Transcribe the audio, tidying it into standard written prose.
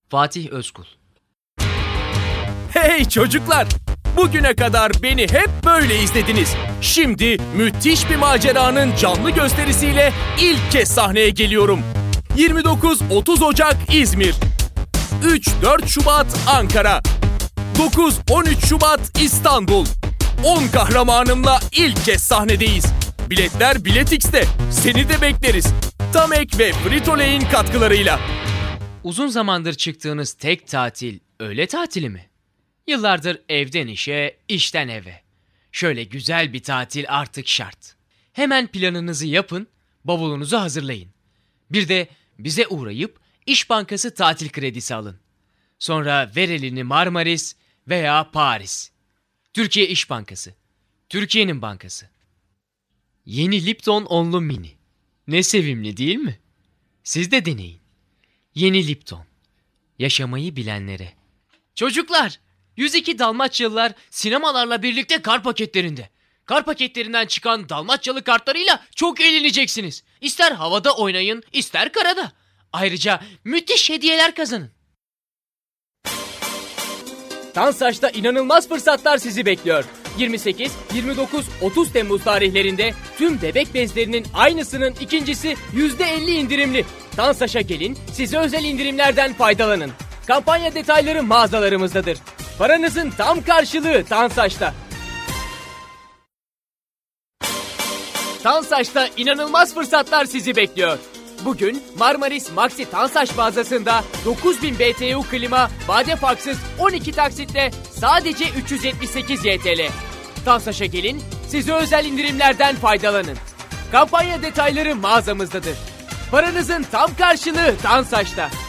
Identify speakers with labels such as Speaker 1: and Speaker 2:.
Speaker 1: Fatih Özkul.
Speaker 2: Hey çocuklar! Bugüne kadar beni hep böyle izlediniz. Şimdi müthiş bir maceranın canlı gösterisiyle ilk kez sahneye geliyorum. 29-30 Ocak İzmir, 3-4 Şubat Ankara, 9-13 Şubat İstanbul. 10 kahramanımla ilk kez sahnedeyiz. Biletler Biletix'te. Seni de bekleriz. Tamek ve Frito-Lay'in katkılarıyla.
Speaker 1: Uzun zamandır çıktığınız tek tatil öğle tatili mi? Yıllardır evden işe, işten eve. Şöyle güzel bir tatil artık şart. Hemen planınızı yapın, bavulunuzu hazırlayın. Bir de bize uğrayıp İş Bankası tatil kredisi alın. Sonra ver elini Marmaris veya Paris. Türkiye İş Bankası. Türkiye'nin bankası. Yeni Lipton Onlu Mini. Ne sevimli değil mi? Siz de deneyin. Yeni Lipton. Yaşamayı bilenlere. Çocuklar! 102 Dalmaçyalılar sinemalarla birlikte kar paketlerinde. Kar paketlerinden çıkan Dalmaçyalı kartlarıyla çok eğleneceksiniz. İster havada oynayın, ister karada. Ayrıca müthiş hediyeler kazanın.
Speaker 2: Tansaç'ta inanılmaz fırsatlar sizi bekliyor. 28, 29, 30 Temmuz tarihlerinde tüm bebek bezlerinin aynısının ikincisi %50 indirimli. Tansaç'a gelin, size özel indirimlerden faydalanın. Kampanya detayları mağazalarımızdadır. Paranızın tam karşılığı Tansaç'ta. Tansaç'ta inanılmaz fırsatlar sizi bekliyor. Bugün Marmaris Maxi Tansaç mağazasında 9000 BTU klima vade farksız 12 taksitle sadece 378 YTL. Tansaç'a gelin, size özel indirimlerden faydalanın. Kampanya detayları mağazamızdadır. Paranızın tam karşılığı Tansaç'ta.